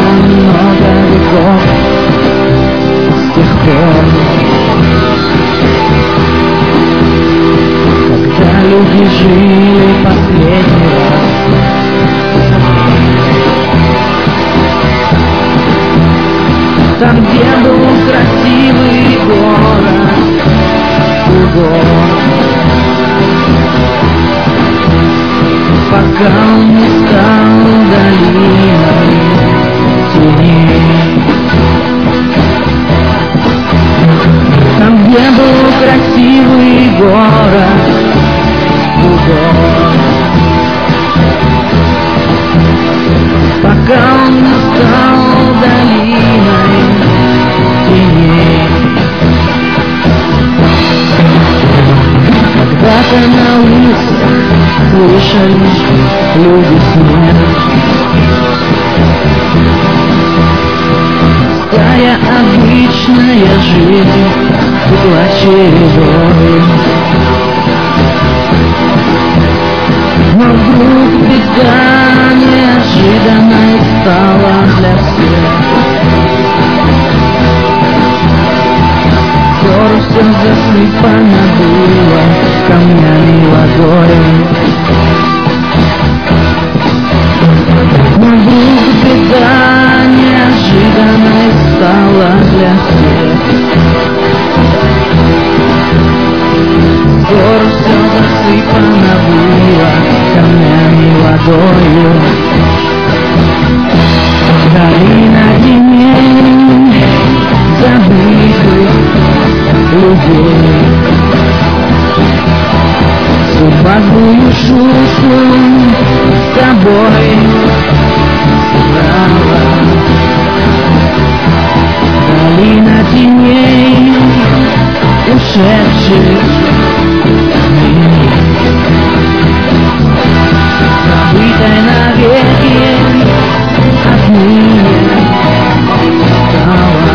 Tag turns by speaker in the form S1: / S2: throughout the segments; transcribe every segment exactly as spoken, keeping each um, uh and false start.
S1: много веков с тех пор, когда люди жили последний раз. Там, где был красивый город, город, пока он не стал долиной теней. Там, где был красивый город, город, пока он не стал долиной теней. Когда-то на улицах слышали люди смех, такая обычная жизнь была чередой. Но вдруг беда неожиданно стала для всех. Гору все засыпано было камнями и водой. Но вдруг беда неожиданно стала для всех. Гору все засыпано было камнями и водою. Долина теней забытых людей. Судьба злую шутку с тобой сыграла. Долина теней ушедших дней, забытой навеки отныне стала.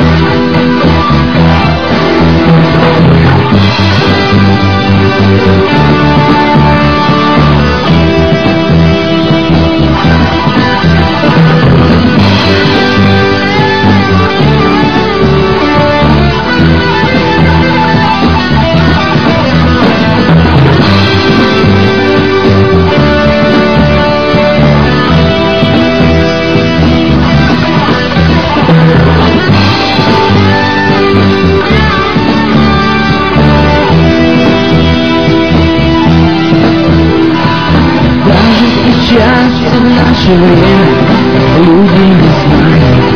S1: Сейчас в наше время люди не знают,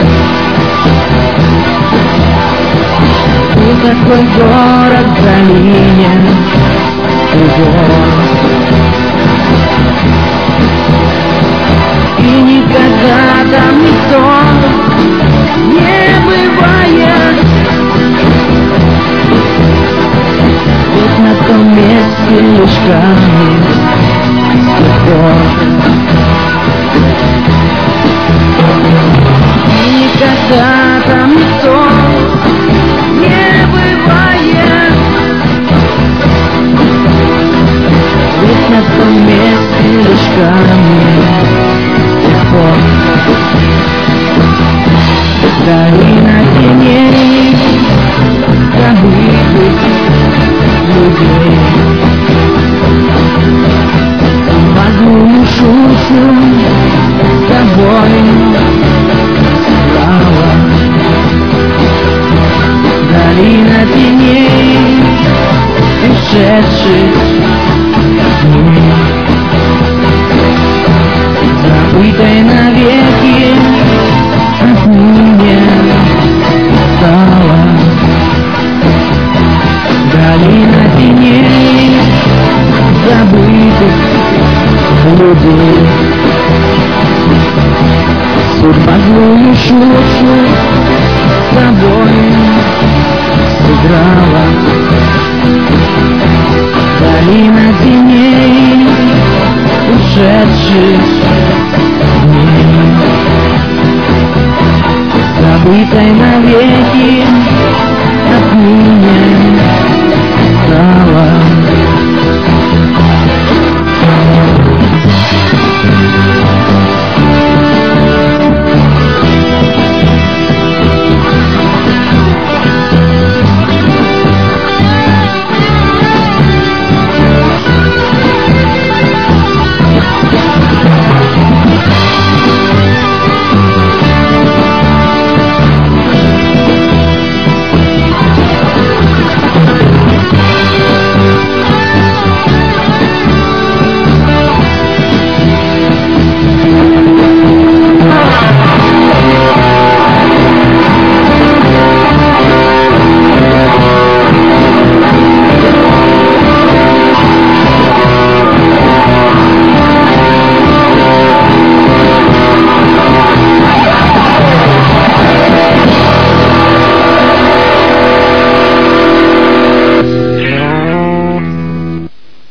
S1: что такой город в долине, город. И никогда там никто не бывает, ведь на том месте лишь камни. И никогда там никто не бывает, ведь на том месте лишь камни. Долина теней забытых людей. Злую шутку с тобой сыграла. Долина теней ушедших дней, забытой навеки отныне стала. Долина теней забытых людей. Судьба злую шутку с тобой сыграла. Долина теней ушедших дней, забытой навеки